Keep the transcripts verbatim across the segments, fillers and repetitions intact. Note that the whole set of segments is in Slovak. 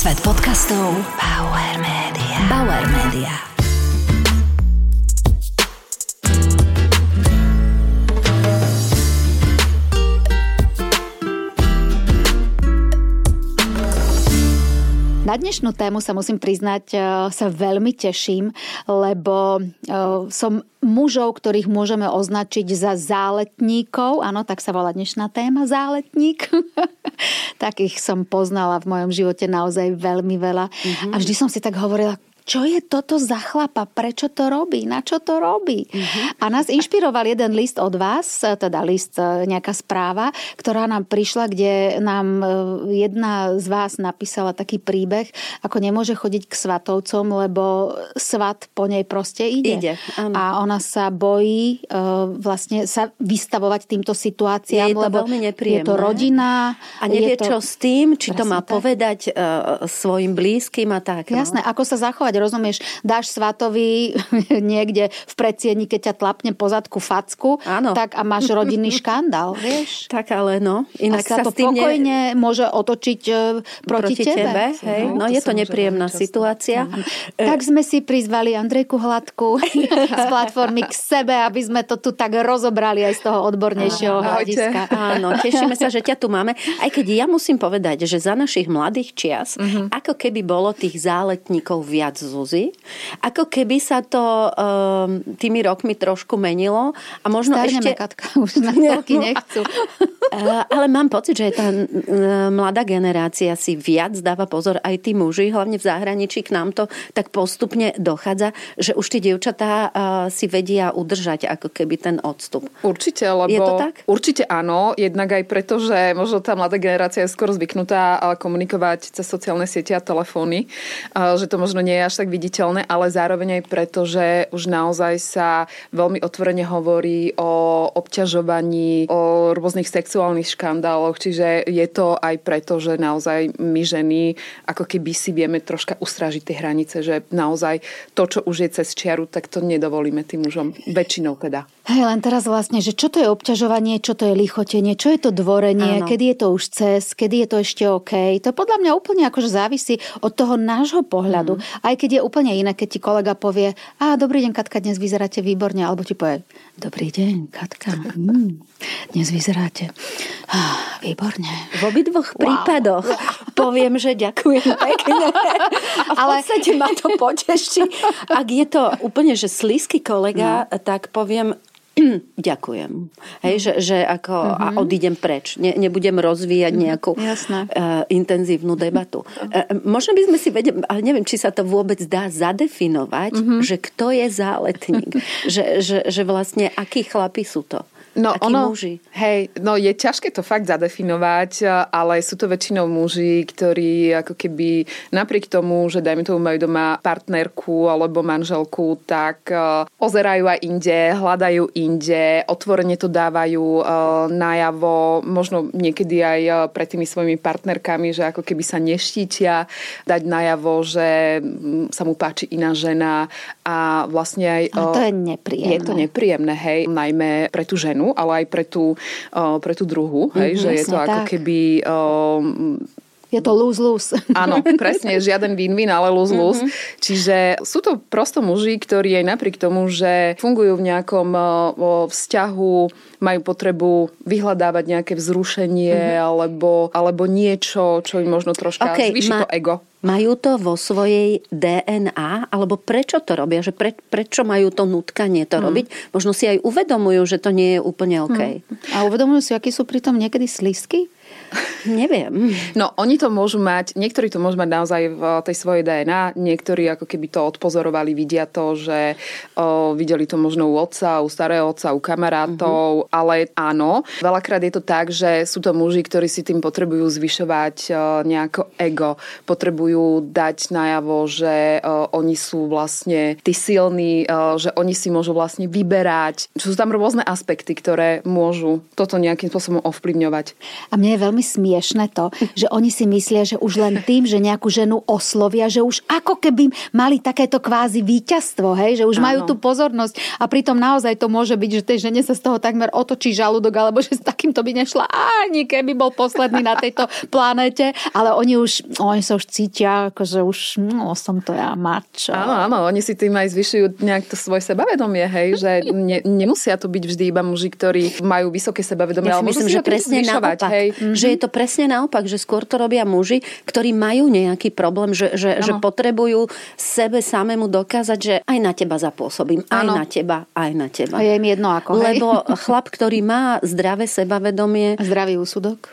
Svet podcastov Bauer Media. Bauer Media. Na dnešnú tému sa musím priznať, sa veľmi teším, lebo som mužov, ktorých môžeme označiť za záletníkov. Áno, tak sa volá dnešná téma, záletník. Takých som poznala v mojom živote naozaj veľmi veľa. Mm-hmm. A vždy som si tak hovorila, čo je toto za chlapa? Prečo to robí? Na čo to robí? Uh-huh. A nás inšpiroval jeden list od vás, teda list, nejaká správa, ktorá nám prišla, kde nám jedna z vás napísala taký príbeh, ako nemôže chodiť k svatovcom, lebo svat po nej proste ide. Ide, áno. A ona sa bojí vlastne sa vystavovať týmto situáciám, je to lebo veľmi nepríjemné. Je to rodina. A nevie to... čo s tým, či to má tak povedať uh, svojim blízkym a tak. Jasné, no? Ako sa zachovať, rozumieš, dáš svatovi niekde v predsiedni, keď ťa tlapne po zadku facku, áno. Tak a máš rodinný škandál, vieš? Tak ale no. Inak sa, sa to pokojne ne... môže otočiť proti, proti tebe. tebe hej? No, no je to nepríjemná situácia. Tak sme si prizvali Andrejku Hladku z platformy k sebe, aby sme to tu tak rozobrali aj z toho odbornejšieho hľadiska. Áno, tešíme sa, že ťa tu máme. Aj keď ja musím povedať, že za našich mladých čias, mm-hmm. ako keby bolo tých záletníkov viac, Zuzi, ako keby sa to um, tými rokmi trošku menilo a možno Starneme, ešte... Katka, už na toľky nechcú. Ale mám pocit, že tá mladá generácia si viac dáva pozor, aj tí muži, hlavne v zahraničí, k nám to tak postupne dochádza, že už tí dievčatá si vedia udržať ako keby ten odstup. Určite, lebo... Je to tak? Určite áno, jednak aj preto, že možno tá mladá generácia je skoro zvyknutá komunikovať cez sociálne siete a telefóny, že to možno nie je až tak viditeľné, ale zároveň aj preto, že už naozaj sa veľmi otvorene hovorí o obťažovaní, o rôznych sexuálnych škandáloch, čiže je to aj preto, že naozaj my ženy ako keby si vieme troška ustrážiť tie hranice, že naozaj to, čo už je cez čiaru, tak to nedovolíme tým mužom. Väčšinou teda. Hej, len teraz vlastne, že čo to je obťažovanie, čo to je lichotenie, čo je to dvorenie, áno. Kedy je to už cez, kedy je to ešte OK. To podľa mňa úplne akože závisí od toho nášho pohľadu. Mm. Aj keď je úplne iné, keď ti kolega povie, a dobrý deň, Katka, dnes vyzeráte výborne, alebo ti povie, dobrý deň, Katka, mm, dnes vyzeráte ah, výborne. V obidvoch wow. prípadoch poviem, že ďakujem pekne. A v ale... podstate ma to poteší. Ak je to úplne, že slízky kolega, no. tak poviem, ďakujem. Hej, že, že ako uh-huh. a odídem preč. Ne, nebudem rozvíjať nejakú uh, intenzívnu debatu. Uh, možno by sme si vedeli, ale neviem, či sa to vôbec dá zadefinovať, uh-huh. že kto je záletník. že, že, že vlastne akí chlapi sú to. No akí ono, muži? Hej, no je ťažké to fakt zadefinovať, ale sú to väčšinou muži, ktorí ako keby napriek tomu, že dajme tomu majú doma partnerku alebo manželku, tak uh, ozerajú aj inde, hľadajú inde, otvorene to dávajú uh, najavo, možno niekedy aj uh, pred tými svojimi partnerkami, že ako keby sa neštítia dať najavo, že um, sa mu páči iná žena a vlastne aj... Uh, to je nepríjemné. Je to nepríjemné, hej, najmä pre tú ženu, ale aj pre tú, uh, pre tú druhú, hej, mm, že je to tak. Ako keby... Um, je to lose-lose. Áno, presne, žiaden win-win, ale lose-lose. Mm-hmm. Čiže sú to prosto muži, ktorí aj napriek tomu, že fungujú v nejakom uh, vzťahu, majú potrebu vyhľadávať nejaké vzrušenie mm-hmm. alebo, alebo niečo, čo im možno troška okay, zvýši ma- to ego. Majú to vo svojej dé en á? Alebo prečo to robia? Že pre, prečo majú to nutkanie to hmm. robiť? Možno si aj uvedomujú, že to nie je úplne OK. Hmm. A uvedomujú si, akí sú pritom niekedy slízky? Neviem. No, oni to môžu mať, niektorí to môžu mať naozaj v tej svojej dé en á, niektorí ako keby to odpozorovali, vidia to, že o, videli to možno u otca, u starého otca, u kamarátov, uh-huh. ale áno, veľakrát je to tak, že sú to muži, ktorí si tým potrebujú zvyšovať o, nejako ego, potrebujú dať najavo, že o, oni sú vlastne tí silní, o, že oni si môžu vlastne vyberať. Sú tam rôzne aspekty, ktoré môžu toto nejakým spôsobom ovplyvňovať. A mne je veľmi veľmi smiešne to, že oni si myslia, že už len tým, že nejakú ženu oslovia, že už ako keby mali takéto kvázi víťazstvo, hej, že už Áno. majú tú pozornosť a pritom naozaj to môže byť, že tej žene sa z toho takmer otočí žalúdok, alebo že s takýmto by nešla ani keby bol posledný na tejto planéte, ale oni už, oni sa už cítia, akože už, no som to ja mačo. Áno, áno, oni si tým aj zvyšujú nejak to svoje sebavedomie, hej, že ne, nemusia to byť vždy iba muži, ktorí majú vysoké sebavedomie, ja ale myslím, že presne naopak, hej. Že je to presne naopak, že skôr to robia muži, ktorí majú nejaký problém, že, že, že potrebujú sebe samému dokázať, že aj na teba zapôsobím, aj ano. na teba, aj na teba. A je im jedno ako, hej. Lebo chlap, ktorý má zdravé sebavedomie, zdravý úsudok,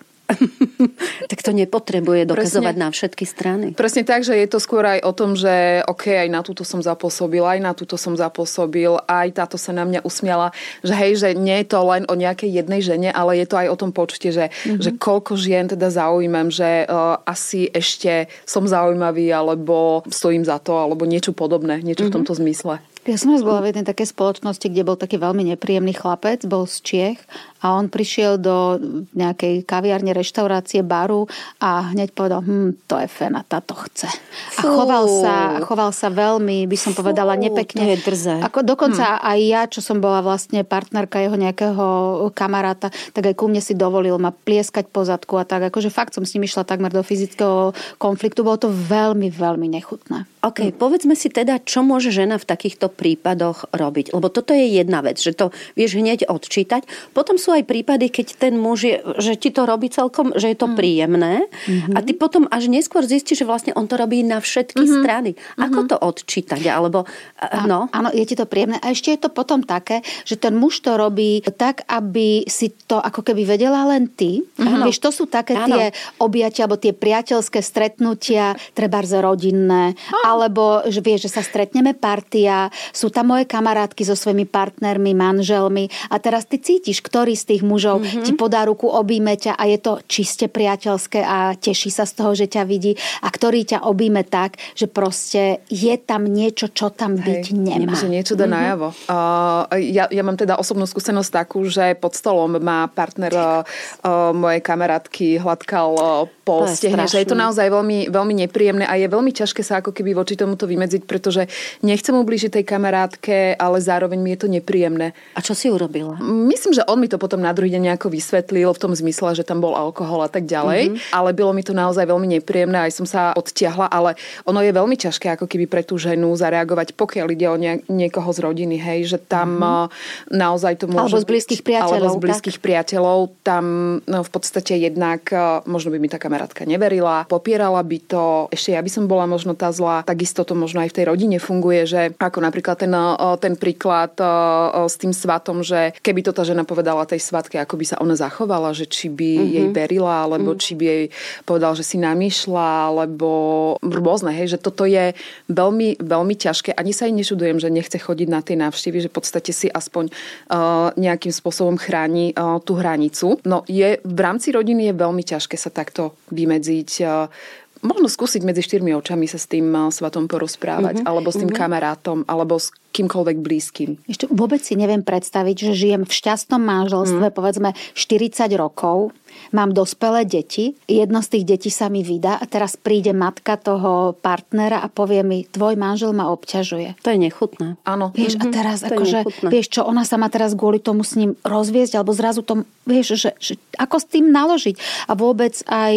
tak to nepotrebuje dokazovať presne, na všetky strany. Presne tak, že je to skôr aj o tom, že ok, aj na túto som zapôsobil, aj na túto som zapôsobil, aj táto sa na mňa usmiala, že hej, že nie je to len o nejakej jednej žene, ale je to aj o tom počte, že, mm-hmm. že koľko žien teda zaujímam, že uh, asi ešte som zaujímavý, alebo stojím za to, alebo niečo podobné, niečo mm-hmm. v tomto zmysle. Ja som raz bola v jednej takej spoločnosti, kde bol taký veľmi nepríjemný chlapec, bol z Čiech a on prišiel do nejakej kaviárne, reštaurácie, baru a hneď povedal, hm, to je fena, táto chce. A choval sa, choval sa veľmi, by som Fú, povedala, nepekne. To je drzé. Ako dokonca hm. aj ja, čo som bola vlastne partnerka jeho nejakého kamaráta, tak aj ku mne si dovolil ma plieskať po zadku a tak. Akože fakt som s ním išla takmer do fyzického konfliktu. Bolo to veľmi, veľmi nechutné. OK, hm. povedzme si teda, čo môže žena v takýchto prípadoch robiť. Lebo toto je jedna vec, že to vieš hneď odčítať. Potom sú aj prípady, keď ten muž je, že ti to robí celkom, že je to mm. príjemné mm-hmm. a ty potom až neskôr zistíš, že vlastne on to robí na všetky mm-hmm. strany. Ako mm-hmm. to odčítať? Alebo, no. Áno, je ti to príjemné. A ešte je to potom také, že ten muž to robí tak, aby si to ako keby vedela len ty. Mm-hmm. Vieš, to sú také áno. tie objatia, alebo tie priateľské stretnutia, trebárs rodinné, ah. alebo že vieš, že sa stretneme partia, sú tam moje kamarátky so svojimi partnermi, manželmi a teraz ty cítiš, ktorý z tých mužov mm-hmm. ti podá ruku, obíme ťa a je to čiste priateľské a teší sa z toho, že ťa vidí a ktorý ťa obíme tak, že proste je tam niečo, čo tam byť Hej, nemá. Že niečo dá mm-hmm. najavo. Uh, ja, ja mám teda osobnú skúsenosť takú, že pod stolom má partner uh, mojej kamarátky hladkal uh, po stehne, že je to naozaj veľmi, veľmi nepríjemné a je veľmi ťažké sa ako keby voči tomuto vymedziť, pretože nechcem ublížiť tej kamarátke, ale zároveň mi je to nepríjemné. A čo si urobila? Myslím, že on mi to potom na druhý deň nejako vysvetlil v tom zmysle, že tam bol alkohol a tak ďalej, mm-hmm. ale bylo mi to naozaj veľmi nepríjemné, aj som sa odtiahla, ale ono je veľmi ťažké ako keby pre tú ženu zareagovať, pokiaľ ide o nie, niekoho z rodiny, hej, že tam mm-hmm. naozaj to môže alebo z blízkych priateľov, alebo z blízkych tak? priateľov, tam no, v podstate jednak možno by mi tá kamarátka neverila, popierala by to, ešte ja by som bola možno tá zlá, takisto to možno aj v tej rodine funguje, že ako napríklad ten, ten príklad s tým svatom, že keby to tá žena povedala tej svatke, ako by sa ona zachovala, že či by mm-hmm. jej verila, alebo mm. či by jej povedal, že si namýšľa, alebo rôzne, hej, že toto je veľmi, veľmi ťažké. Ani sa jej nečudujem, že nechce chodiť na tie návštevy, že v podstate si aspoň uh, nejakým spôsobom chráni uh, tú hranicu. No je, v rámci rodiny je veľmi ťažké sa takto vymedziť. Uh, Možno skúsiť medzi štyrmi očami sa s tým svatom porozprávať, mm-hmm. alebo s tým mm-hmm. kamarátom, alebo s kýmkoľvek blízkym. Ešte vôbec si neviem predstaviť, že žijem v šťastnom manželstve, mm. povedzme štyridsať rokov, mám dospelé deti, jedno z tých detí sa mi vydá a teraz príde matka toho partnera a povie mi, tvoj manžel ma obťažuje. To je nechutné. Áno. Vieš, mm-hmm. a teraz akože, vieš čo, ona sa má teraz kvôli tomu s ním rozviesť, alebo zrazu tom, vieš, že, že ako s tým naložiť. A vôbec aj,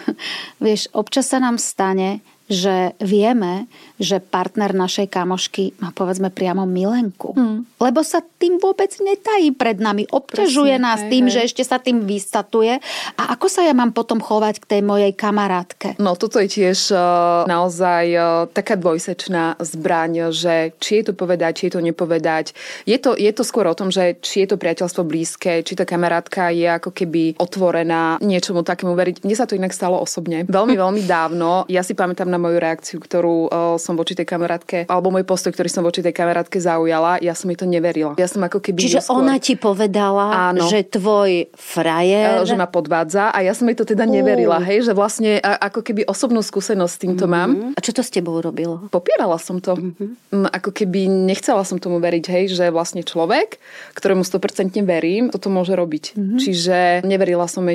vieš, občas sa nám stane, že vieme, že partner našej kamošky má povedzme priamo milenku. Hmm. Lebo sa tým vôbec netají pred nami. Obťažuje Presne, nás hej, tým, hej. že ešte sa tým vystatuje. A ako sa ja mám potom chovať k tej mojej kamarátke? No toto je tiež uh, naozaj uh, taká dvojsečná zbraň, že či je to povedať, či je to nepovedať. Je to, je to skôr o tom, že či je to priateľstvo blízke, či tá kamarátka je ako keby otvorená niečomu takému veriť. Mne sa to inak stalo osobne. Veľmi, veľmi dávno. Ja si pamätám na moju reakciu, ktorú uh, som voči tej kamarátke, alebo môj postoj, ktorý som voči tej kamarátke zaujala, ja som jej to neverila. Ja som ako keby... Čiže skôr... ona ti povedala, áno, že tvoj frajer... Že ma podvádza a ja som jej to teda neverila, hej, že vlastne ako keby osobnú skúsenosť s týmto mm-hmm. mám. A čo to s tebou robilo? Popierala som to. Mm-hmm. Ako keby nechcela som tomu veriť, hej, že vlastne človek, ktorému sto percent verím, toto môže robiť. Mm-hmm. Čiže neverila som jej to.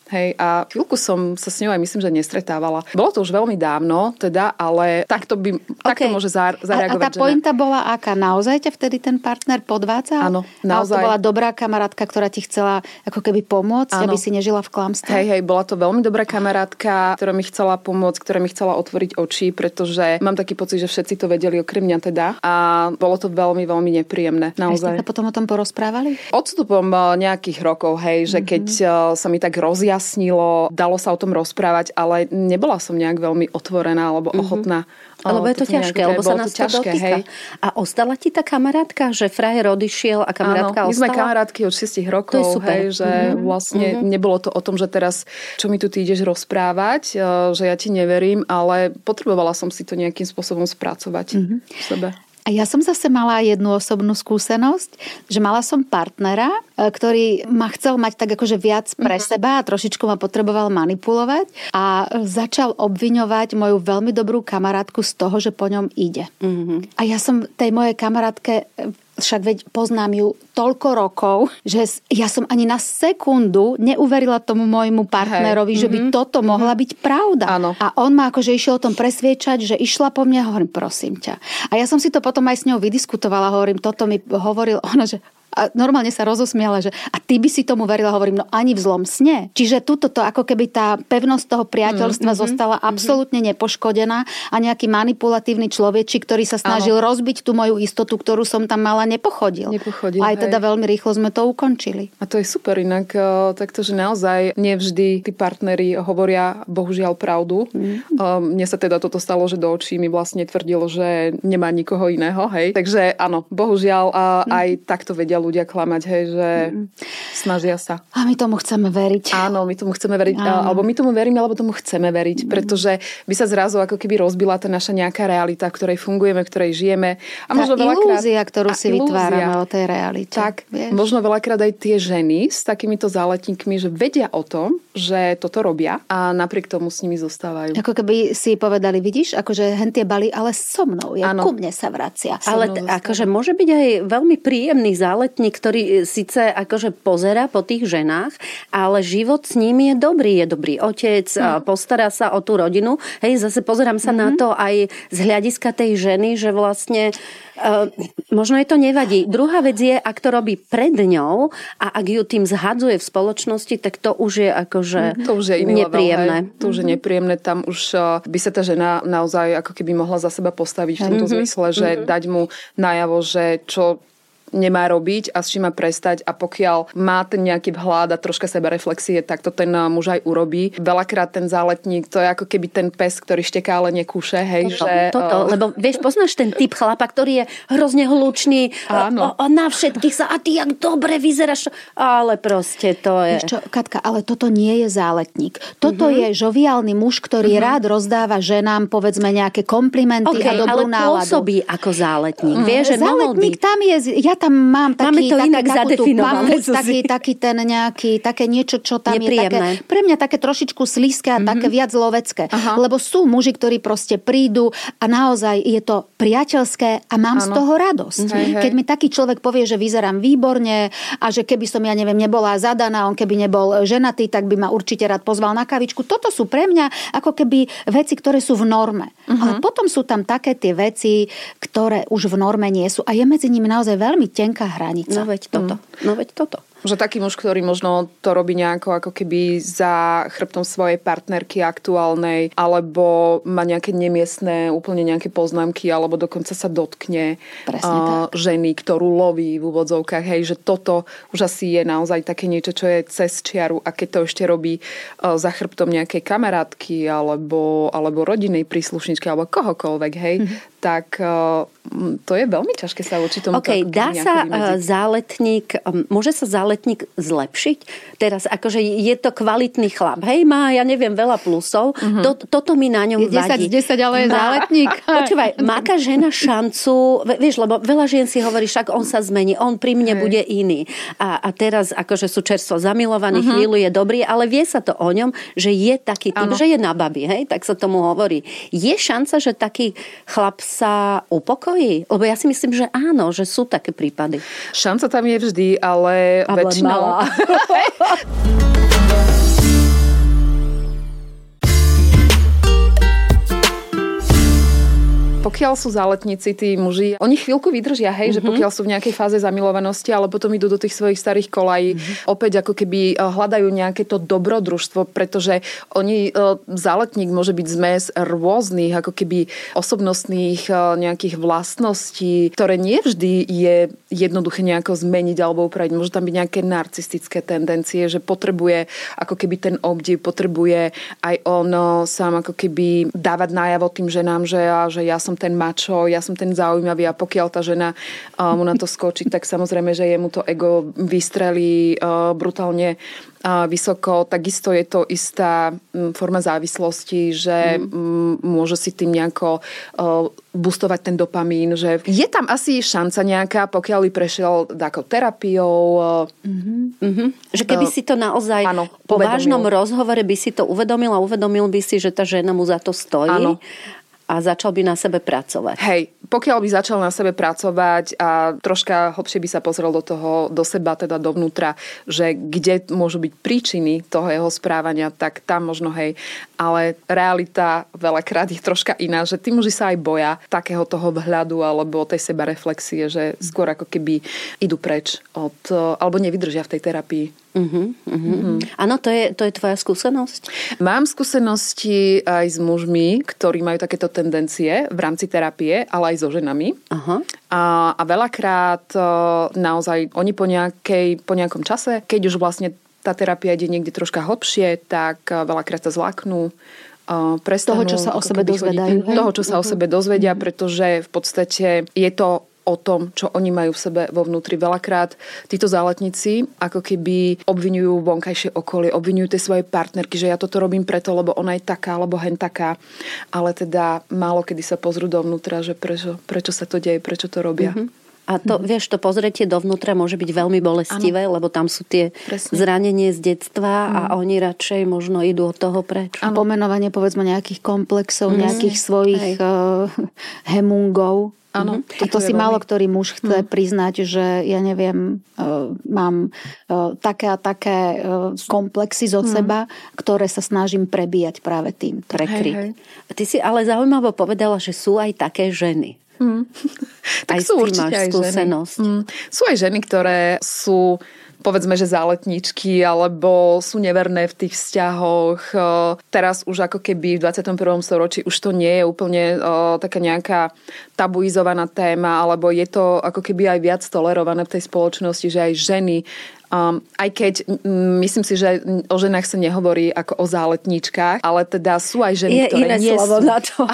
Hej, a chvíľku som sa s ňou aj myslím, že nestretávala. Bolo to už veľmi dávno, teda, ale takto, by, takto okay. môže zareagovať. A, a tá pointa bola aká? Naozaj ťa vtedy ten partner podvádzal? Áno, naozaj. Ale to bola dobrá kamarátka, ktorá ti chcela ako keby pomôcť, áno. aby si nežila v klamstve? Hej, hej, bola to veľmi dobrá kamarátka, ktorá mi chcela pomôcť, ktorá mi chcela otvoriť oči, pretože mám taký pocit, že všetci to vedeli okrem mňa teda. A bolo to veľmi, veľmi nepríjemné. Naozaj. A ste sa potom o tom porozprávali? Odstupom nejakých rokov, hej, že keď mm-hmm. sa mi tak rozjasnilo, dalo sa o tom rozprávať, ale nebola som nejak veľmi otvorená alebo ochotná. Mm-hmm. Lebo je to ťažké, lebo sa nás to dotýka. Hej. A ostala ti tá kamarátka, že frajer odišiel a kamarátka Áno, my ostala? sme kamarátky od šiestich rokov, hej, že mm-hmm. vlastne mm-hmm. nebolo to o tom, že teraz, čo mi tu ty ideš rozprávať, že ja ti neverím, ale potrebovala som si to nejakým spôsobom spracovať mm-hmm. v sebe. A ja som zase mala jednu osobnú skúsenosť, že mala som partnera, ktorý ma chcel mať tak akože viac pre mm-hmm. seba a trošičku ma potreboval manipulovať a začal obviňovať moju veľmi dobrú kamarátku z toho, že po ňom ide. Mm-hmm. A ja som tej mojej kamarátke, však veď poznám ju toľko rokov, že ja som ani na sekundu neuverila tomu môjmu partnerovi, Hej. že by mm-hmm. toto mohla byť pravda. Áno. A on ma akože išiel o tom presviečať, že išla po mne, hovorím, prosím ťa. A ja som si to potom aj s ňou vydiskutovala, hovorím, toto mi hovoril ona, že a normálne sa rozosmiala, že a ty by si tomu verila, hovorím, no ani v zlom sne. Čiže tuto to ako keby tá pevnosť toho priateľstva mm-hmm. zostala absolútne nepoškodená a nejaký manipulatívny človečik, ktorý sa snažil Áno. rozbiť tú moju istotu, ktorú som tam mala, nepochodil. Nepochodil, aj teda veľmi rýchlo sme to ukončili. A to je super, inak takto, že naozaj nevždy tí partneri hovoria bohužiaľ pravdu. Mm-hmm. Mne sa teda toto stalo, že do očí mi vlastne tvrdilo, že nemá nikoho iného, hej. Takže áno, bohužiaľ mm-hmm. aj takto vedia ľudia klamať, hej, že mm. snažia sa. A my tomu chceme veriť. Áno, my tomu chceme veriť. Áno. Alebo my tomu veríme, alebo tomu chceme veriť. Mm. Pretože by sa zrazu ako keby rozbila tá naša nejaká realita, v ktorej fungujeme, v ktorej žijeme. A tá možno veľakrát, ilúzia, ktorú si ilúzia. vytvárame o tej realite. Tak, vieš? Možno veľakrát aj tie ženy s takýmito záletníkmi, že vedia o tom, že toto robia a napriek tomu s nimi zostávajú. Ako keby si povedali, vidíš, akože hentie bali, ale so mnou. Ja ku mne sa vracia. Ale t- akože môže byť aj veľmi príjemný záletník, ktorý síce akože pozerá po tých ženách, ale život s ním je dobrý. Je dobrý otec, mm. postará sa o tú rodinu. Hej, zase pozerám sa mm-hmm. na to aj z hľadiska tej ženy, že vlastne uh, možno je to nevadí. Druhá vec je, ak to robí pred ňou a ak ju tým zhadzuje v spoločnosti, tak to už je akože to už je iný nepríjemné. Level, to už je nepríjemné. Tam už uh, by sa tá žena naozaj ako keby mohla za seba postaviť v tomto mm-hmm. zmysle, že mm-hmm. dať mu najavo, že čo nemá robiť a s čím má prestať a pokiaľ má ten nejaký vhľad a troška sebareflexie, tak to ten muž aj urobí. Veľakrát ten záletník, to je ako keby ten pes, ktorý šteká, ale nekúše, hej, toto, že... Toto, uh... lebo vieš, poznáš ten typ chlapa, ktorý je hrozne hlučný, Áno. A, a na všetkých sa, a ty jak dobre vyzeráš, ale proste to je... Vieš čo, Katka, ale toto nie je záletník. Toto mm-hmm. je žoviálny muž, ktorý mm-hmm. rád rozdáva ženám, povedzme, nejaké komplimenty okay, a dobrú ale náladu. Pôsobí ako záletník. Mm. Vieš, že záletník tam je... Ja tam mám taký, to také, takú tú pachuť, Zuzi. taký, taký ten nejaký, také niečo, čo tam nepríjemné. Je také, pre mňa také trošičku slízke a mm-hmm. také viac lovecké. Aha. Lebo sú muži, ktorí proste prídu a naozaj je to priateľské a mám ano. Z toho radosť. Hej, hej. Keď mi taký človek povie, že vyzerám výborne a že keby som, ja neviem, nebola zadaná, on keby nebol ženatý, tak by ma určite rád pozval na kavičku. Toto sú pre mňa ako keby veci, ktoré sú v norme. Uh-huh. Ale potom sú tam také tie veci, ktoré už v norme nie sú a je medzi nimi naozaj veľmi tenká hranica. No veď toto. Mm. No veď toto. Že taký muž, ktorý možno to robí nejako ako keby za chrbtom svojej partnerky aktuálnej, alebo má nejaké nemiestné úplne nejaké poznámky, alebo dokonca sa dotkne uh, ženy, ktorú loví v úvodzovkách. Hej, že toto už asi je naozaj také niečo, čo je cez čiaru a keď to ešte robí uh, za chrbtom nejakej kamarátky alebo, alebo rodinnej príslušničky alebo kohokoľvek, hej, mm-hmm. tak uh, to je veľmi ťažké sa voči tomu. OK, dá sa vymedziť. záletník, môže sa záletník zlepšiť? Teraz akože je to kvalitný chlap, hej, má, ja neviem, veľa plusov. Uh-huh. To, toto mi na ňom je vadí. desať z desať, ale je záletník. Počúvaj, má tá žena šancu, vieš, lebo veľa žien si hovorí, však on sa zmení, on pri mne hej. bude iný. A, a teraz akože sú čerstvo zamilovaní, uh-huh. chvíľu je dobrý, ale vie sa to o ňom, že je taký typ, ano. Že je na babi, hej, tak sa tomu hovorí. Je šanca, že taký chlap sa upokojí? Lebo ja si myslím, že áno, že sú také prípady. Šanca tam je vždy, ale, ale väčšinou... malá. pokiaľ sú záletníci, tí muži, oni chvíľku vydržia, hej, mm-hmm. že pokiaľ sú v nejakej fáze zamilovanosti, ale potom idú do tých svojich starých kolají, mm-hmm. opäť ako keby hľadajú nejaké to dobrodružstvo, pretože oni, záletník môže byť zmes rôznych ako keby osobnostných nejakých vlastností, ktoré nevždy je jednoduché nejako zmeniť alebo upraviť. Môžu tam byť nejaké narcistické tendencie, že potrebuje ako keby ten obdiv, potrebuje aj on sám ako keby dávať najavo tým ženám, že ja, že ja som ten mačo, ja som ten zaujímavý a pokiaľ tá žena uh, mu na to skočí, tak samozrejme, že jemu to ego vystrelí uh, brutálne uh, vysoko. Takisto je to istá um, forma závislosti, že mm. um, môže si tým nejako uh, boostovať ten dopamín, že je tam asi šanca nejaká, pokiaľ by prešiel takou terapiou. Uh, mm-hmm. Mm-hmm. Že keby uh, si to naozaj áno, po uvedomil. vážnom rozhovore by si to uvedomil a uvedomil by si, že tá žena mu za to stojí. Áno. A začal by na sebe pracovať. Hej, pokiaľ by začal na sebe pracovať a troška hlbšie by sa pozrel do toho, do seba, teda dovnútra, že kde môžu byť príčiny toho jeho správania, tak tam možno hej. Ale realita veľakrát je troška iná, že tí muži sa aj boja takého toho vhľadu alebo tej sebareflexie, že skôr ako keby idú preč od, alebo nevydržia v tej terapii. Uh-huh, uh-huh. Áno, to je, to je tvoja skúsenosť? Mám skúsenosti aj s mužmi, ktorí majú takéto tendencie v rámci terapie, ale aj so ženami. Uh-huh. A, a veľakrát naozaj oni po, nejakej, po nejakom čase, keď už vlastne tá terapia ide niekde troška hlbšie, tak veľakrát sa zláknú. Prestanú, toho, čo sa o sebe dozvedajú. Toho, čo sa uh-huh. o sebe dozvedia, pretože v podstate je to o tom, čo oni majú v sebe vo vnútri. Veľakrát títo záletníci ako keby obviňujú vonkajšie okolie, obviňujú tie svoje partnerky, že ja toto robím preto, lebo ona je taká, alebo hen taká. Ale teda málo kedy sa pozrú dovnútra, že prečo, prečo sa to deje, prečo to robia. Mm-hmm. A to, mm-hmm. vieš, to pozretie dovnútra môže byť veľmi bolestivé, ano. Lebo tam sú tie Presne. Zranenie z detstva mm. a oni radšej možno idú od toho preč. A pomenovanie, povedzme, nejakých komplexov, mm. nejakých svojich uh, hemungov. Áno. A to si málo ktorý muž chce hmm. priznať, že ja neviem, uh, mám uh, také a také uh, komplexy zo hmm. seba, ktoré sa snažím prebíjať práve tým. Prekryť. Hej, hej. Ty si ale zaujímavo povedala, že sú aj také ženy. Hmm. Tak aj sú určite aj skúsenosť. Ženy. Hmm. Sú aj ženy, ktoré sú povedzme, že záletníčky, alebo sú neverné v tých vzťahoch. Teraz už ako keby v dvadsiatom prvom storočí už to nie je úplne o, taká nejaká tabuizovaná téma, alebo je to ako keby aj viac tolerované v tej spoločnosti, že aj ženy Um, aj keď m, myslím si, že o ženách sa nehovorí ako o záletníčkach, ale teda sú aj ženy, je ktoré iné nie slovo sú. Na to.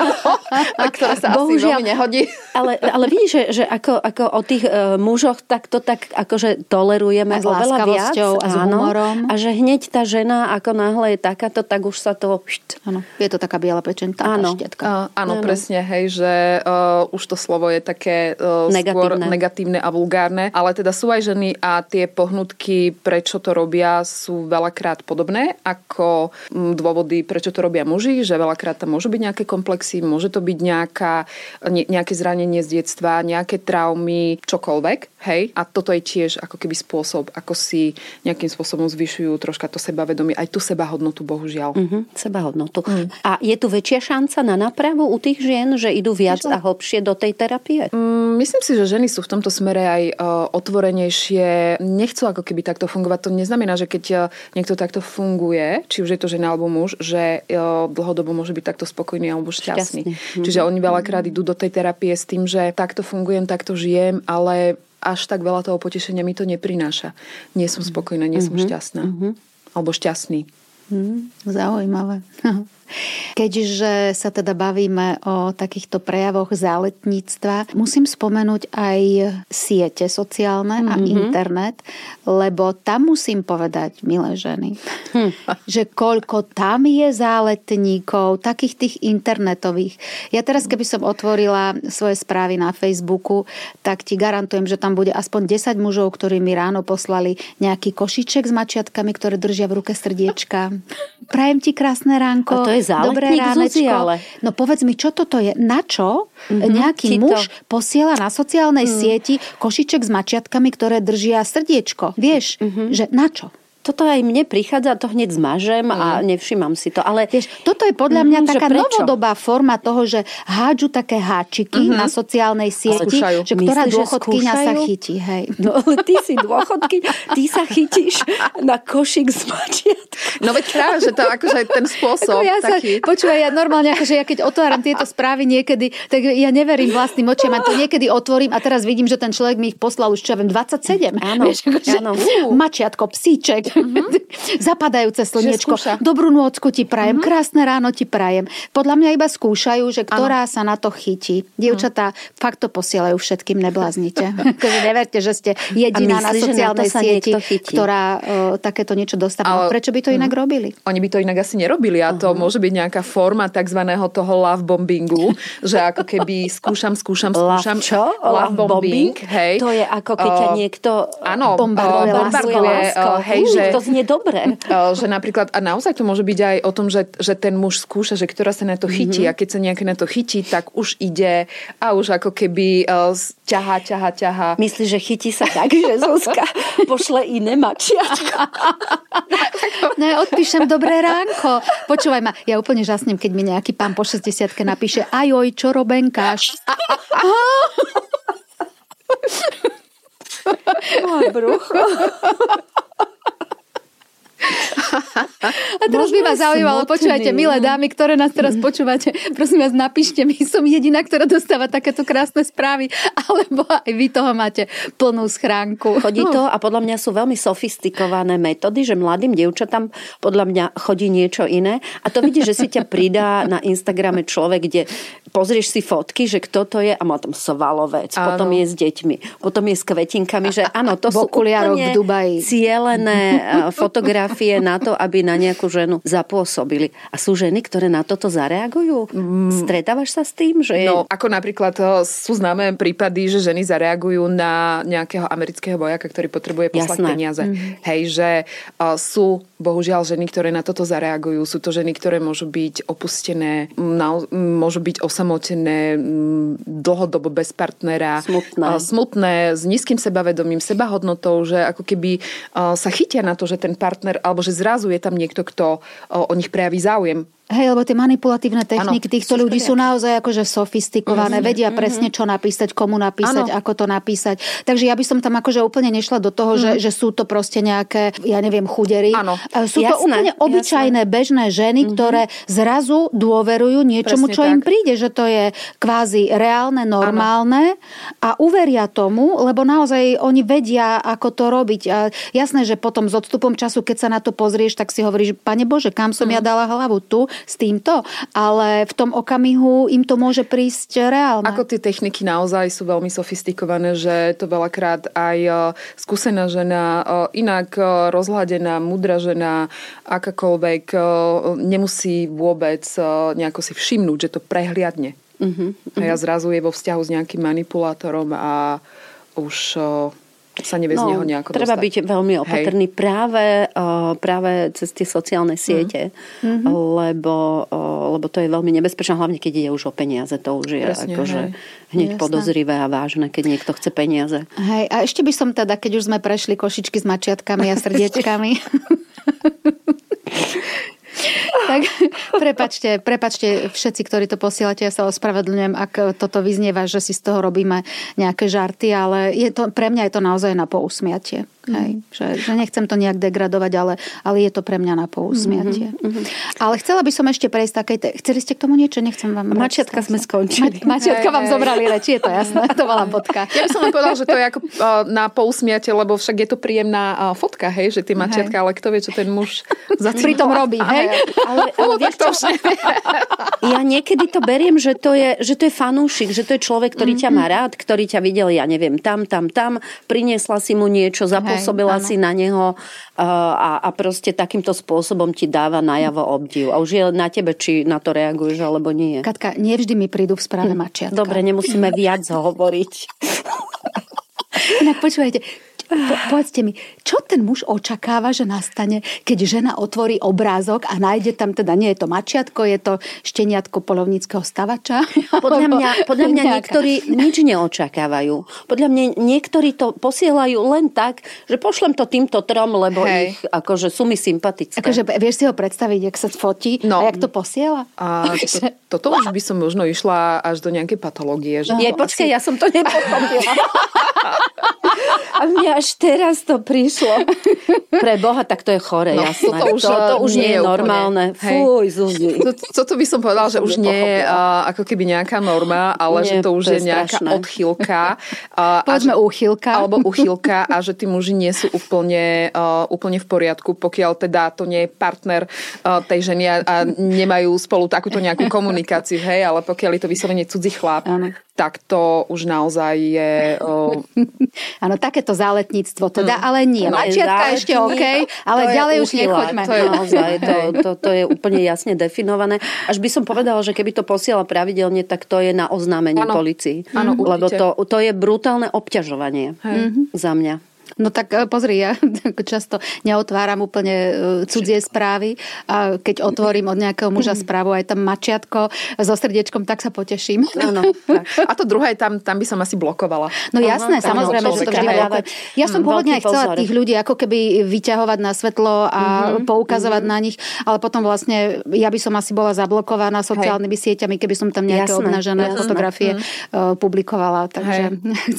ktoré sa Bohužiaľ, asi veľmi nehodí. ale, ale vidíš, že, že ako, ako o tých uh, mužoch tak to tak akože tolerujeme a oveľa viac. A s humorom. A že hneď tá žena, ako náhle je takáto, tak už sa to... Áno, je to taká biela pečeň, taká áno. štietka. Uh, áno, áno, presne, hej, že uh, už to slovo je také uh, skôr negatívne a vulgárne, ale teda sú aj ženy a tie pohnutky, prečo to robia, sú veľakrát podobné ako dôvody, prečo to robia muži, že veľakrát tam môžu byť nejaké komplexy, môže to byť nejaká, ne, nejaké zranenie z detstva, nejaké traumy, čokoľvek, hej. A toto je tiež ako keby spôsob, ako si nejakým spôsobom zvyšujú troška to sebavedomie, aj tú sebahodnotu, bohužiaľ. Uh-huh, sebahodnotu. Uh-huh. A je tu väčšia šanca na nápravu u tých žien, že idú viac a hlbšie do tej terapie? Mm, myslím si, že ženy sú v tomto smere aj uh, otvorenejšie, nechcú ako keby takto fungovať. To neznamená, že keď niekto takto funguje, či už je to žena alebo muž, že dlhodobo môže byť takto spokojný alebo šťastný. šťastný. Čiže oni veľakrát idú do tej terapie s tým, že takto fungujem, takto žijem, ale až tak veľa toho potešenia mi to neprináša. Nie som spokojná, nie som šťastná. Alebo šťastný. Hmm, zaujímavé. Keďže sa teda bavíme o takýchto prejavoch záletníctva, musím spomenúť aj siete sociálne a mm-hmm. internet, lebo tam musím povedať, milé ženy, hm. že koľko tam je záletníkov, takých tých internetových. Ja teraz, keby som otvorila svoje správy na Facebooku, tak ti garantujem, že tam bude aspoň desať mužov, ktorí mi ráno poslali nejaký košiček s mačiatkami, ktoré držia v ruke srdiečka. Prajem ti krásne ránko. A to je záletník, Zuzi, ale... No povedz mi, čo toto je? Na čo mm-hmm, nejaký to... muž posiela na sociálnej mm. sieti košiček s mačiatkami, ktoré držia srdiečko? Vieš, mm-hmm. že na čo? toto aj mne prichádza, to hneď zmažem mm. a nevšímam si to. Ale vieš, toto je podľa mňa mm, taká novodobá forma toho, že hádžu také háčiky mm-hmm. na sociálnej sieti, že ktorá Myslíš, dôchodkyňa sa chytí. Hej. No ale ty si dôchodky, ty sa chytíš na košík z mačiatka. No veď práve, že to akože ten spôsob ja taký. Sa, počúvaj, ja normálne, akože ja keď otváram tieto správy niekedy, tak ja neverím vlastným očiam, a to niekedy otvorím a teraz vidím, že ten človek mi ich poslal už čo ja viem, dvadsaťsedem. Áno, vieš, akože, áno. Mačiatko, psíček, mm-hmm. zapadajúce slniečko, dobrú nôcku ti prajem, mm-hmm. krásne ráno ti prajem. Podľa mňa iba skúšajú, že ktorá ano. Sa na to chytí. Dievčatá, mm. fakt to posielajú všetkým, nebláznite. Akože neverte, že ste jediná myslí, na sociálnej na sieti, ktorá uh, takéto niečo dostáva. Prečo by to inak mm. robili? Oni by to inak asi nerobili a to uh-huh. môže byť nejaká forma takzvaného toho love bombingu, že ako keby skúšam, skúšam, skúšam. Love čo? Love bombing, hej. To je ako keď ťa niekto áno, bombarduje, bombarduje láskou. Hej, že, to znie dobre. Že napríklad, a naozaj to môže byť aj o tom, že, že ten muž skúša, že ktorá sa na to chytí mm-hmm. a keď sa nejaké na to chytí, tak už ide a už ako keby uh, ťahá, ťahá, ťahá. Myslíš, že chytí sa tak, že Zuzka pošle iné mačiatko? Ne, odpíšem dobré ránko. Počúvaj ma, ja úplne žasnem, keď mi nejaký pán po šesťdesiatke napíše ajoj, čo robenkáš? Môj brucho. A teraz by ma zaujímalo, počúvajte, milé dámy, ktoré nás teraz počúvate, prosím vás, napíšte mi, som jediná, ktorá dostáva takéto krásne správy, alebo aj vy toho máte plnú schránku. Chodí to a podľa mňa sú veľmi sofistikované metódy, že mladým dievčatám podľa mňa chodí niečo iné a to vidíš, že si ťa pridá na Instagrame človek, kde pozrieš si fotky, že kto to je a má tam svalovec, áno. Potom je s deťmi, potom je s kvetinkami, že áno, to sú úplne cielené fotografie na to, aby na nejakú ženu zapôsobili. A sú ženy, ktoré na toto zareagujú? Mm. Stretávaš sa s tým? Že... No, ako napríklad sú známe prípady, že ženy zareagujú na nejakého amerického vojaka, ktorý potrebuje poslať Jasné. Peniaze. Mm. Hej, že uh, sú bohužiaľ ženy, ktoré na toto zareagujú. Sú to ženy, ktoré môžu byť opustené, na, môžu byť osamotené, dlhodobo bez partnera. Smutné. Uh, smutné, s nízkym sebavedomím, sebahodnotou, že ako keby uh, sa chytia na to, že ten partner, alebo že zrazu je tam niekto, kto o, o nich prejaví záujem. Hej, lebo tie manipulatívne techniky ano, týchto ľudí sú naozaj akože sofistikované, mm-hmm, vedia mm-hmm. presne, čo napísať, komu napísať, ano. Ako to napísať. Takže ja by som tam akože úplne nešla do toho, mm-hmm. že, že sú to proste nejaké, ja neviem, chudery. Ano. Sú jasné, to úplne obyčajné, jasné. Bežné ženy, mm-hmm. ktoré zrazu dôverujú niečomu, presne čo tak. Im príde, že to je kvázi reálne, normálne ano. A uveria tomu, lebo naozaj oni vedia, ako to robiť. A jasné, že potom s odstupom času, keď sa na to pozrieš, tak si hovoríš, Pane Bože, kam som mm. ja dala hlavu tu? S týmto, ale v tom okamihu im to môže prísť reálne. Ako tie techniky naozaj sú veľmi sofistikované, že to veľakrát aj skúsená žena, inak rozhľadená, múdra žena, akákoľvek, nemusí vôbec nejako si všimnúť, že to prehliadne. Uh-huh, uh-huh. A ja zrazu je vo vzťahu s nejakým manipulátorom a už sa nevie no, z neho nejako treba dostať. byť veľmi opatrný práve, uh, práve cez tie sociálne siete, mm-hmm. lebo, uh, lebo to je veľmi nebezpečné, hlavne keď ide už o peniaze. To už je Presne, akože hneď Jasné. Podozrivé a vážne, keď niekto chce peniaze. Hej, a ešte by som teda, keď už sme prešli košičky s mačiatkami a srdiečkami... Tak prepačte, prepačte všetci, ktorí to posielate, ja sa ospravedlňujem, ak toto vyznieva, že si z toho robíme nejaké žarty, ale je to, pre mňa je to naozaj na pousmiatie. Hej, že, že nechcem to nejak degradovať, ale, ale je to pre mňa na pousmiatie. Mm-hmm. Ale chcela by som ešte prejsť takej... Te... Chceli ste k tomu niečo? Nechcem vám... Mačiatka sme skončili. Ma, mačiatka vám zobrali reči, je to jasné. To bola bodka. Ja by som len povedala, že to je ako uh, na pousmiatie, lebo však je to príjemná uh, fotka, hej, že tie mačiatka, ale kto vie, čo ten muž pri tom robí, hej? Ale, ale vieš čo? Ja niekedy to beriem, že to je, že to je fanúšik, že to je človek, ktorý ťa má rád, ktorý ťa videl, ja neviem, tam, tam, tam, priniesla si mu niečo, zapôsobila Hej, si na neho a, a proste takýmto spôsobom ti dáva najavo obdiv. A už je na tebe, či na to reaguješ, alebo nie. Katka, nevždy mi prídu v správe mačiatka. Dobre, nemusíme viac hovoriť. Inak počúvajte, Po, povedzte mi, čo ten muž očakáva, že nastane, keď žena otvorí obrázok a nájde tam, teda nie je to mačiatko, je to šteniatko poľovníckeho stavača? Podľa mňa, podľa mňa niektorí nič neočakávajú. Podľa mňa niektorí to posielajú len tak, že pošlem to týmto trom, lebo Hej. ich akože sú mi sympatické. Akože vieš si ho predstaviť, jak sa fotí no. a jak to posiela? A to, toto už by som možno išla až do nejakej patológie. Že Jej, počkej, asi... ja som to nepochopila. A mne až teraz to prišlo. Pre Boha, tak to je chore, no, jasné. To už, to, to už nie je normálne. Fuj, Zuzi. Toto by som povedala, že už nie je uh, ako keby nejaká norma, ale nie, že to už to je, je nejaká odchýlka. Uh, Povedzme úchylka. Alebo úchylka a že tí muži nie sú úplne, uh, úplne v poriadku, pokiaľ teda to nie je partner uh, tej ženy a, a nemajú spolu takúto nejakú komunikáciu, hej, ale pokiaľ je to vyslovene cudzí chlap, ano. Tak to už naozaj je... Áno, uh... takéto záletníctvo teda, mm. ale nie. No, mačiatka ešte OK, ale ďalej už nechoďme. To je naozaj, to, to, to je úplne jasne definované. Až by som povedala, že keby to posiela pravidelne, tak to je na oznámenie policii. Áno, lebo to, to je brutálne obťažovanie mm-hmm. za mňa. No tak pozri, ja často neotváram úplne cudzie správy a keď otvorím od nejakého muža správu, aj tam mačiatko so srdiečkom, tak sa poteším. Áno. A to druhé, tam, tam by som asi blokovala. No jasné, Aha, samozrejme, že to vždy blokuje. Ja som pôvodne aj chcela tých ľudí ako keby vyťahovať na svetlo a mm-hmm. poukazovať mm-hmm. na nich, ale potom vlastne ja by som asi bola zablokovaná sociálnymi sieťami, keby som tam nejaké jasné, obnažené jasné. fotografie mm. publikovala. Takže,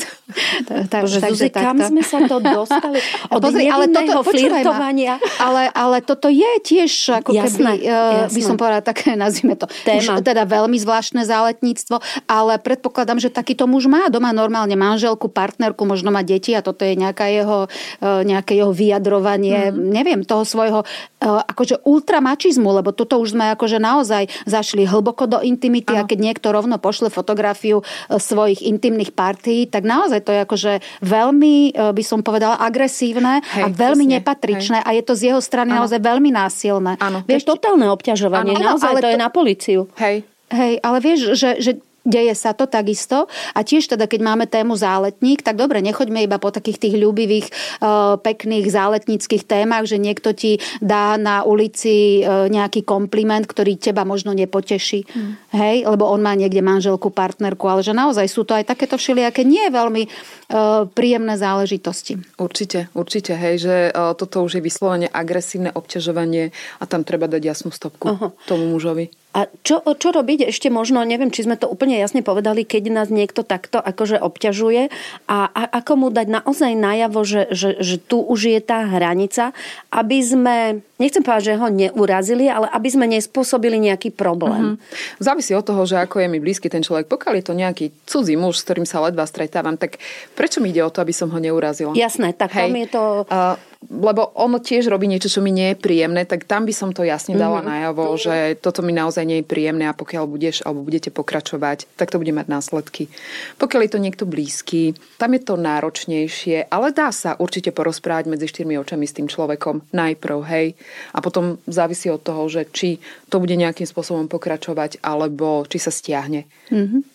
takže, takže kam sme sa to dostali od Pozri, ale toto, flirtovania. Ale, ale toto je tiež ako jasné, keby, jasné. by som povedala také, nazvime to, téma. Už teda veľmi zvláštne záletníctvo, ale predpokladám, že takýto muž má doma normálne manželku, partnerku, možno má deti a toto je nejaká jeho, nejaké jeho vyjadrovanie, mm. neviem, toho svojho akože ultramačizmu, lebo toto už sme akože naozaj zašli hlboko do intimity ano. A keď niekto rovno pošle fotografiu svojich intimných partií, tak naozaj to je akože veľmi, by som povedala, agresívne hej, a veľmi presne, nepatričné hej. A je to z jeho strany ano. Naozaj veľmi násilné. Áno. Vieš, totálne obťažovanie, ano, naozaj ale to, to je na políciu. Hej. Hej, ale vieš, že, že deje sa to takisto a tiež teda, keď máme tému záletník, tak dobre, nechoďme iba po takých tých ľúbivých, uh, pekných záletníckých témach, že niekto ti dá na ulici uh, nejaký kompliment, ktorý teba možno nepoteší. Hmm. Hej, lebo on má niekde manželku, partnerku, ale že naozaj sú to aj takéto všelijaké nie veľmi uh, príjemné záležitosti. Určite, určite, hej, že uh, toto už je vyslovene agresívne obťažovanie a tam treba dať jasnú stopku Aha. tomu mužovi. A čo, čo robiť ešte možno, neviem, či sme to úplne jasne povedali, keď nás niekto takto akože obťažuje a, a ako mu dať naozaj najavo, že, že, že tu už je tá hranica, aby sme, nechcem povedať, že ho neurazili, ale aby sme nespôsobili nejaký problém. Mm-hmm. Závisí od toho, že ako je mi blízky ten človek. Pokiaľ je to nejaký cudzí muž, s ktorým sa ledva stretávam, tak prečo mi ide o to, aby som ho neurazila? Jasné, tak tam je to... Uh, lebo ono tiež robí niečo, čo mi nie je príjemné, tak tam by som to jasne dala mm-hmm. najavo, že toto mi naozaj nie je príjemné a pokiaľ budeš alebo budete pokračovať, tak to bude mať následky. Pokiaľ je to niekto blízky, tam je to náročnejšie, ale dá sa určite porozprávať medzi štyrmi očami s tým človekom najprv, hej. A potom závisí od toho, že či to bude nejakým spôsobom pokračovať, alebo či sa stiahne. Mm-hmm.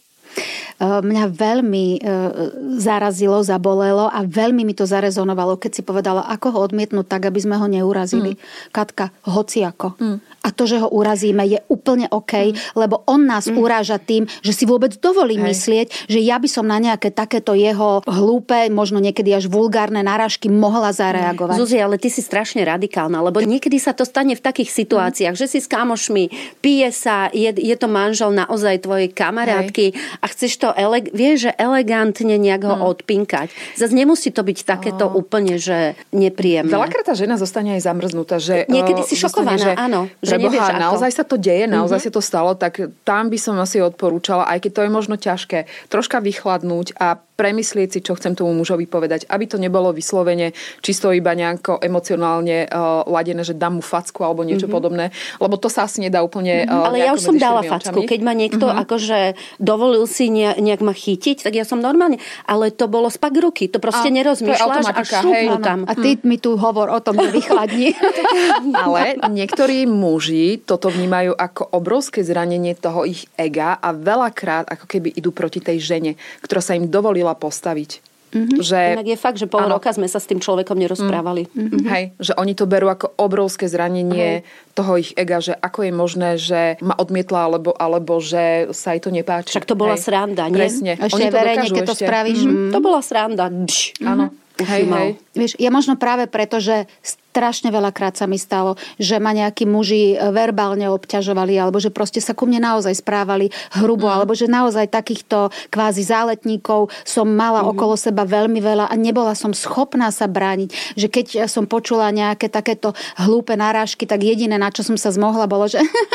Mňa veľmi zarazilo, zabolelo a veľmi mi to zarezonovalo, keď si povedala, ako ho odmietnúť tak, aby sme ho neurazili. Mm. Katka, hociako. Mm. A to, že ho urazíme, je úplne OK, mm. lebo on nás mm. uráža tým, že si vôbec dovolí Hej. myslieť, že ja by som na nejaké takéto jeho hlúpe, možno niekedy až vulgárne narážky mohla zareagovať. Zuzi, ale ty si strašne radikálna, lebo niekedy sa to stane v takých situáciách, mm. že si s kamošmi, pije sa, je, je to manžel naozaj tvojej kamarátky Hej. a chceš to ele- vieš, že elegantne nejak ho hmm. odpinkať. Zas nemusí to byť takéto oh. úplne, že nepríjemné. Veľakrát tá žena zostane aj zamrznutá. Že, niekedy si šokovaná, že, áno. Že nevieš, ako. Naozaj sa to deje, naozaj mm-hmm. sa to stalo, tak tam by som asi odporúčala, aj keď to je možno ťažké, troška vychladnúť a premyslieť si, čo chcem tomu mužovi povedať, aby to nebolo vyslovene čisto iba nejako emocionálne uh, ladené, že dám mu facku alebo niečo mm-hmm. podobné, lebo to sa asi nedá úplne mm-hmm. uh, ale ja už som dala facku, keď ma niekto mm-hmm. akože dovolil si ne, nejak ma chytiť, tak ja som normálne, ale to bolo spak ruky, to proste a, nerozmýšľaš a šupnú tam. A ty hm. mi tu hovor o tom, že vychladni. Ale niektorí muži toto vnímajú ako obrovské zranenie toho ich ega a veľakrát ako keby idú proti tej žene, ktorá sa im dovolila postaviť. Mm-hmm. Že... Inak je fakt, že pol ano. roka sme sa s tým človekom nerozprávali. Mm-hmm. Hej, že oni to berú ako obrovské zranenie Hej. toho ich ega, že ako je možné, že ma odmietla, alebo, alebo že sa jej to nepáči. Však to bola Hej. sranda, nie? Presne. Ešte oni to verejne, keď to spravíš. Mm-hmm. To bola sranda. Áno. Hej, hej. Vieš, ja možno práve preto, že strašne veľakrát sa mi stalo, že ma nejakí muži verbálne obťažovali, alebo že proste sa ku mne naozaj správali hrubo, mm. alebo že naozaj takýchto kvázi záletníkov som mala mm. okolo seba veľmi veľa a nebola som schopná sa brániť. Že keď som počula nejaké takéto hlúpe narážky, tak jediné, na čo som sa zmohla, bolo, že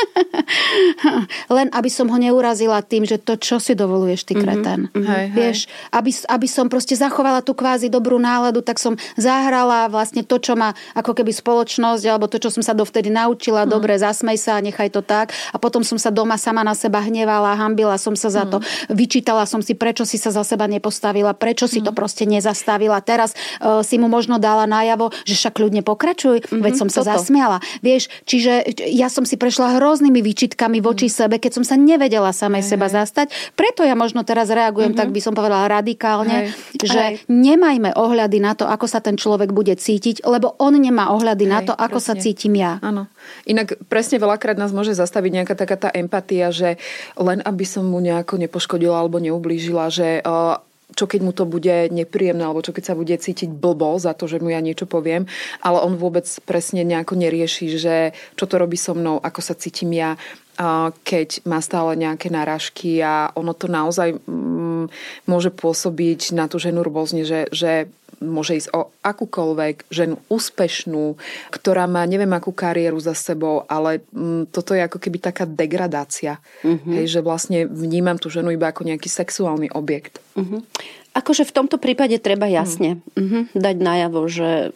len aby som ho neurazila tým, že to, čo si dovoluješ, ty kreten. Mm-hmm. Hej, Vieš, aby, aby som proste zachovala tú kvázi dobrú náladu, tak som zahrala vlastne to, čo ma ako keby spoločnosť, alebo to, čo som sa dovtedy naučila, mm. dobre, zasmej sa, nechaj to tak. A potom som sa doma sama na seba hnevala, hanbila som sa za mm. to. Vyčítala som si, prečo si sa za seba nepostavila, prečo si mm. to proste nezastavila. Teraz uh, si mu možno dala najavo, že však ľudne pokračuj, mm-hmm, veď som sa toto. zasmiala. Vieš, čiže ja som si prešla hroznými výčitkami voči mm. sebe, keď som sa nevedela samej Hej. seba zastať. Preto ja možno teraz reagujem, mm-hmm. tak by som povedala radikálne, Hej. že Hej. nemajme ohľady na to, ako sa ten človek bude cítiť, lebo on nemá má ohľady Hej, na to, ako presne. sa cítim ja. Áno. Inak presne veľakrát nás môže zastaviť nejaká taká tá empatia, že len aby som mu nejako nepoškodila alebo neublížila, že čo keď mu to bude nepríjemné, alebo čo keď sa bude cítiť blbo za to, že mu ja niečo poviem, ale on vôbec presne nejako nerieši, že čo to robí so mnou, ako sa cítim ja, keď má stále nejaké narážky a ono to naozaj môže pôsobiť na tú ženu rôzne, že, že môže ísť o akúkoľvek ženu úspešnú, ktorá má neviem akú kariéru za sebou, ale m, toto je ako keby taká degradácia. Mm-hmm. Hej, že vlastne vnímam tú ženu iba ako nejaký sexuálny objekt. Mm-hmm. Akože v tomto prípade treba jasne mm. dať najavo, že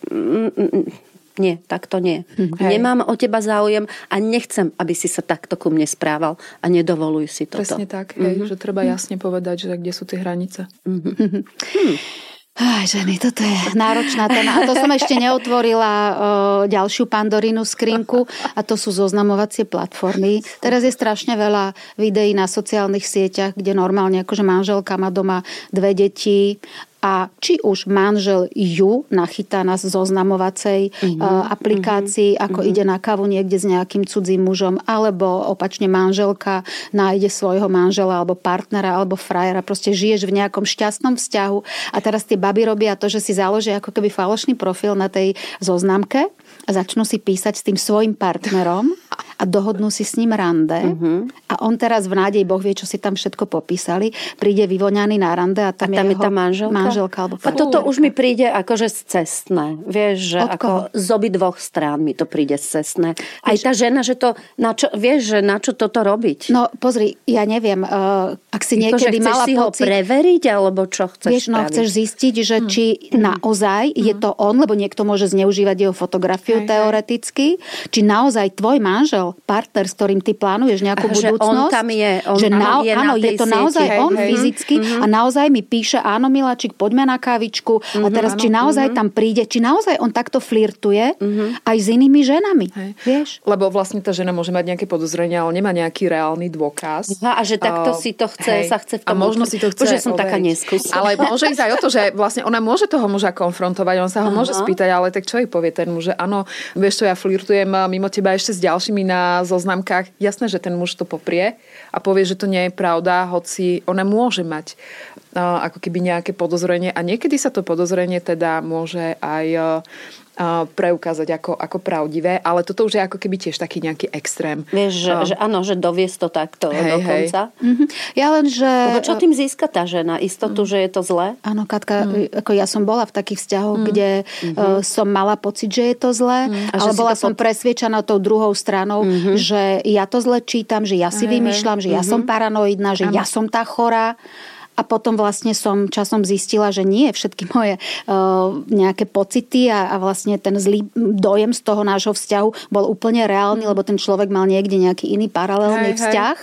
mm, nie, takto nie. Mm-hmm. Nemám o teba záujem a nechcem, aby si sa takto ku mne správal a nedovoluj si toto. Presne tak, hej, mm-hmm. že treba jasne povedať, že kde sú tie hranice. Mm-hmm. Hmm. Aj, ženy, toto je náročná téma. A to som ešte neotvorila o, ďalšiu Pandorinu skrinku a to sú zoznamovacie platformy. Teraz je strašne veľa videí na sociálnych sieťach, kde normálne akože manželka má doma dve deti a či už manžel ju nachytá na zoznamovacej mm-hmm. uh, aplikácii, mm-hmm. ako mm-hmm. ide na kávu niekde s nejakým cudzím mužom, alebo opačne manželka nájde svojho manžela alebo partnera alebo frajera. Proste žiješ v nejakom šťastnom vzťahu a teraz tie baby robia to, že si založia ako keby falošný profil na tej zoznamke a začnú si písať s tým svojim partnerom a dohodnú si s ním rande. Uh-huh. A on teraz v nádeji, Boh vie, čo si tam všetko popísali, príde vyvoňaný na rande a tam, a tam je, je tá manželka. manželka alebo a toto už mi príde akože scestné. Vieš, že Od ako koho? z obi dvoch strán mi to príde scestné. Aj tá žena, že to, na čo, vieš, že na čo toto robiť? No pozri, ja neviem, uh, ak si niekedy to, mala si pocit... ho preveriť, alebo čo chceš vieš, no, spraviť? chceš zistiť, že hmm. či hmm. naozaj hmm. je to on, lebo niekto môže zneužívať jeho fotografiu hej, teoreticky, hej. či naozaj tvoj manžel, partner, s ktorým ty plánuješ nejakú a budúcnosť. Že on tam je. On že na, je áno, na je to sieti. naozaj hej, on hej. fyzicky mm-hmm. a naozaj mi píše, áno Miláčik, poďme na kávičku mm-hmm, a teraz áno, či naozaj mm-hmm. tam príde, či naozaj on takto flirtuje mm-hmm. aj s inými ženami. Hej. Vieš? Lebo vlastne tá žena môže mať nejaké podozrenie, ale nemá nejaký reálny dôkaz. Aha, a že takto uh, si to chce, hej. sa chce v tom... A možno si to chce Bože, som taká neskúsená. Ale môže ísť aj o to, že vlastne ona môže toho muža konfrontovať, on sa ho Aha. môže spýtať, ale tak čo jej povie ten muž, že áno, vieš čo, ja flirtujem mimo teba ešte s ďalšími na zoznamkách. Jasné, že ten muž to poprie a povie, že to nie je pravda, hoci ona môže mať uh, ako keby nejaké podozrenie a niekedy sa to podozrenie teda môže aj uh, preukázať ako, ako pravdivé, ale toto už je ako keby tiež taký nejaký extrém. Vieš, že, uh. že áno, že doviesť to takto hej, do konca. Mm-hmm. Ja len, že... Lebo čo tým získa tá žena? Istotu, mm. že je to zlé? Áno, Katka, mm. ako ja som bola v takých vzťahoch, mm. kde mm-hmm. uh, som mala pocit, že je to zlé, mm. ale bola som pod... presviečaná tou druhou stranou, mm-hmm. že ja to zle čítam, že ja si hej, vymýšľam, že mm-hmm. ja som paranoidná, že ano. ja som tá chorá. A potom vlastne som časom zistila, že nie všetky moje uh, nejaké pocity a, a vlastne ten zlý dojem z toho nášho vzťahu bol úplne reálny, mm. lebo ten človek mal niekde nejaký iný paralelný hej, vzťah. Hej.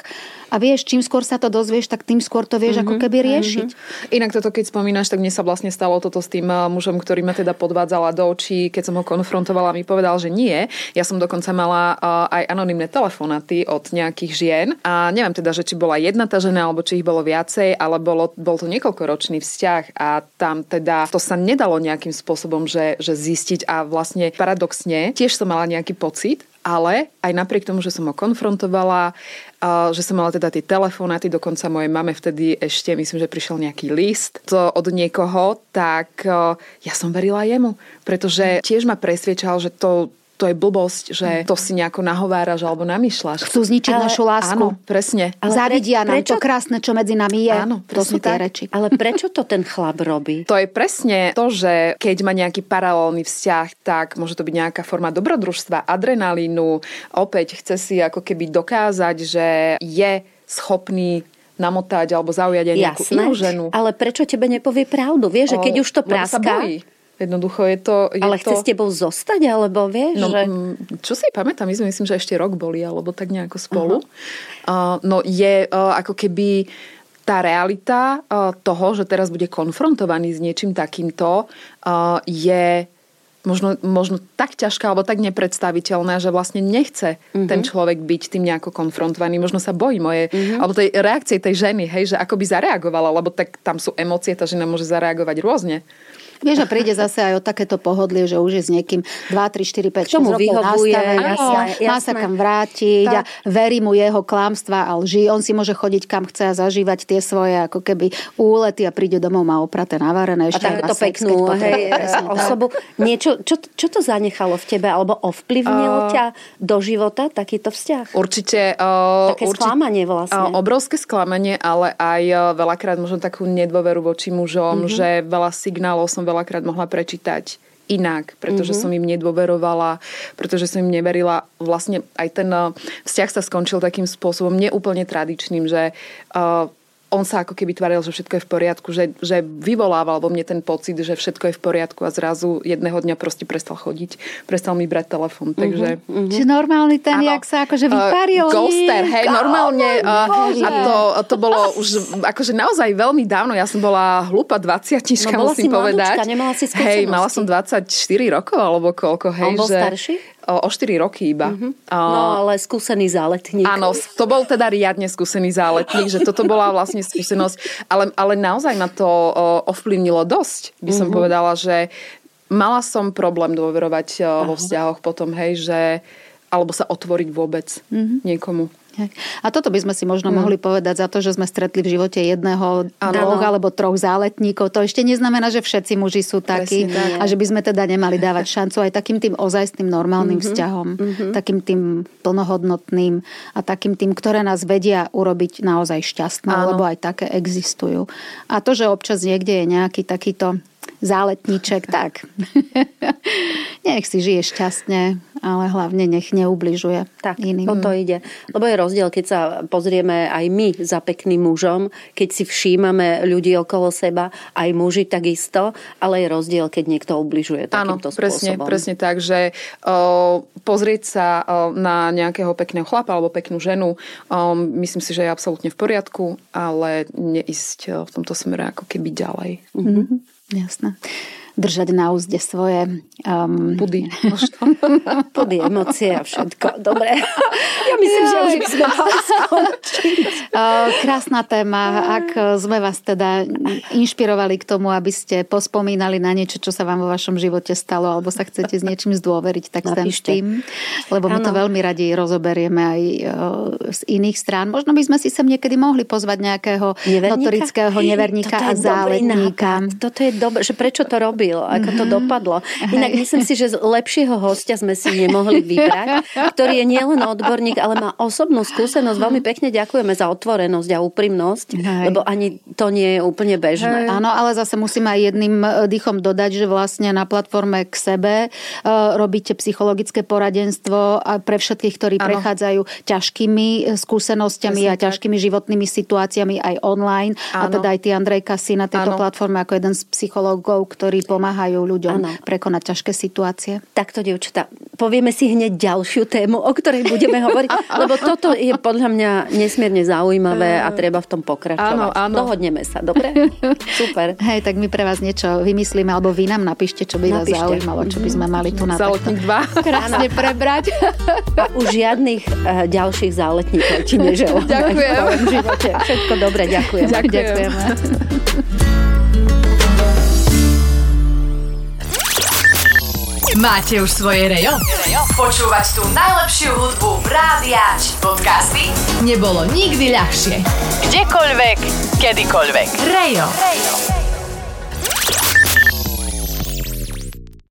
A vieš, čím skôr sa to dozvieš, tak tým skôr to vieš mm-hmm. ako keby riešiť. Mm-hmm. Inak toto, keď spomínaš, tak mne sa vlastne stalo toto s tým mužom, ktorý ma teda podvádzala do očí, keď som ho konfrontovala, mi povedal, že nie. Ja som dokonca mala uh, aj anonymné telefonáty od nejakých žien a neviem teda, že či bola jedna tá žena, alebo či ich bolo viacej, ale bolo, bol to niekoľkoročný vzťah a tam teda to sa nedalo nejakým spôsobom, že, že zistiť a vlastne paradoxne tiež som mala nejaký pocit, ale aj napriek tomu, že som ho konfrontovala, že som mala teda tie telefonáty, dokonca mojej mame vtedy ešte, myslím, že prišiel nejaký list to od niekoho, tak ja som verila jemu, pretože tiež ma presviečal, že to to je blbosť, že to si nejako nahováraš alebo namýšľaš. Chcú zničiť ale, našu lásku. Áno, presne. Ale Závidia pre, nám to krásne, čo medzi nami je. Áno, to sú tie reči. Ale prečo to ten chlap robí? To je presne to, že keď má nejaký paralelný vzťah, tak môže to byť nejaká forma dobrodružstva, adrenalínu. Opäť chce si ako keby dokázať, že je schopný namotať alebo zaujať aj nejakú Jasné, inú ženu. Ale prečo tebe nepovie pravdu? Vieš, že keď už to praská... Jednoducho je to... Je ale chce to... s tebou zostať, alebo vieš? No, že... Čo si pamätám, my sme myslím, že ešte rok boli, alebo tak nejako spolu. Uh-huh. Uh, no je uh, ako keby tá realita uh, toho, že teraz bude konfrontovaný s niečím takýmto, uh, je možno, možno tak ťažká, alebo tak nepredstaviteľná, že vlastne nechce uh-huh. ten človek byť tým nejako konfrontovaný. Možno sa bojí moje, uh-huh. alebo tej reakcie tej ženy, hej, že ako by zareagovala, lebo tak tam sú emócie, tá žena môže zareagovať rôzne. Vieš, že príde zase aj o takéto pohodlie, že už je s niekým dva, tri, štyri, päť, šesť rokov vyhovuje, nastavený, jasné, má sa kam vrátiť tak. A verí mu jeho klamstvá a lži. On si môže chodiť kam chce a zažívať tie svoje ako keby úlety a príde domov, má opraté, navarené. Ešte a takto peknú hej, osobu. Niečo, čo, čo to zanechalo v tebe? Alebo ovplyvnilo uh, ťa do života takýto vzťah? Určite. Uh, Také určite, sklamanie vlastne. Uh, obrovské sklamanie, ale aj uh, veľakrát možno takú nedôveru voči mužom, mm-hmm. že veľa signálov som veľakrát mohla prečítať inak, pretože mm-hmm. som im nedôverovala, pretože som im neverila. Vlastne aj ten vzťah sa skončil takým spôsobom neúplne tradičným, že uh, on sa ako keby tváril, že všetko je v poriadku, že, že vyvolával vo mne ten pocit, že všetko je v poriadku a zrazu jedného dňa proste prestal chodiť, prestal mi brať telefón, takže... Mm-hmm. Čiže normálny ten, ano, jak sa akože vyparil. Uh, ghoster, hej, normálne. Uh, a to, to bolo už akože naozaj veľmi dávno. Ja som bola hlúpa dvadsiatnička, no, musím povedať. Mladúčka, nemala si skúsenosti. Hej, mala som dvadsaťštyri rokov, alebo koľko, hej. On bol že... starší? O štyri roky iba. Mm-hmm. No, ale skúsený záletník. Áno, to bol teda riadne skúsený záletník, že toto bola vlastne skúsenosť. Ale, ale naozaj ma to ovplyvnilo dosť. By som mm-hmm. povedala, že mala som problém dôverovať Aha. vo vzťahoch potom, hej, že alebo sa otvoriť vôbec mm-hmm. niekomu. A toto by sme si možno mm. mohli povedať za to, že sme stretli v živote jedného, ano. dvoch alebo troch záletníkov. To ešte neznamená, že všetci muži sú takí a že by sme teda nemali dávať šancu aj takým tým ozajstným normálnym mm-hmm. vzťahom, mm-hmm. takým tým plnohodnotným a takým tým, ktoré nás vedia urobiť naozaj šťastnou, lebo aj také existujú. A to, že občas niekde je nejaký takýto záletníček, tak nech si žije šťastne, ale hlavne nech neubližuje tak, iným. O to ide. Lebo je rozdiel, keď sa pozrieme aj my za pekným mužom, keď si všímame ľudí okolo seba, aj muži takisto, ale je rozdiel, keď niekto ubližuje takýmto Áno, presne, spôsobom. presne tak, že uh, pozrieť sa uh, na nejakého pekného chlapa alebo peknú ženu, um, myslím si, že je absolútne v poriadku, ale neísť uh, v tomto smere ako keby ďalej. Mm-hmm. Jasné. Držať na úzde svoje um... pudy. Pudy, emócie a všetko. Dobre. Ja myslím, ja, že už by sme mali skončiť. Krásna téma. Ak sme vás teda inšpirovali k tomu, aby ste pospomínali na niečo, čo sa vám vo vašom živote stalo, alebo sa chcete s niečím zdôveriť, tak sem s tým. Lebo my ano. to veľmi radi rozoberieme aj z iných strán. Možno by sme si sem niekedy mohli pozvať nejakého neverníka? notorického neverníka a záletníka. Toto je dobré, že prečo to robí? Ako to dopadlo. Inak myslím si, že lepšieho hostia sme si nemohli vybrať, ktorý je nielen odborník, ale má osobnú skúsenosť. Veľmi pekne ďakujeme za otvorenosť a úprimnosť, Hej. lebo ani to nie je úplne bežné. Hej. Áno, ale zase musím aj jedným dýchom dodať, že vlastne na platforme K sebe robíte psychologické poradenstvo pre všetkých, ktorí ano. prechádzajú ťažkými skúsenosťami Presne a ťažkými tak. životnými situáciami aj online. Ano. A teda aj ty, Andrejka, si na tejto ano. platforme ako jeden z psychológov, ktorý pomáhajú ľuďom ano. prekonať ťažké situácie. Takto, dievčatá, povieme si hneď ďalšiu tému, o ktorej budeme hovoriť, lebo toto je podľa mňa nesmierne zaujímavé a treba v tom pokračovať. Áno, áno. Dohodneme sa, dobre? Super. Hej, tak my pre vás niečo vymyslíme, alebo vy nám napíšte, čo by vás zaujímalo, čo by sme mali tu na Záletník dva. Krásne prebrať. A už žiadnych uh, ďalších záletníkov ti neželám. Ďakujem. V živote. Všetko dobre, ďakujem. Ďakujem. Ďakujeme. Máte už svoje rejo? Počúvať tú najlepšiu hudbu Rádia či podcasty nebolo nikdy ľahšie. Kdekoľvek, kedykoľvek. Rejo. Rejo.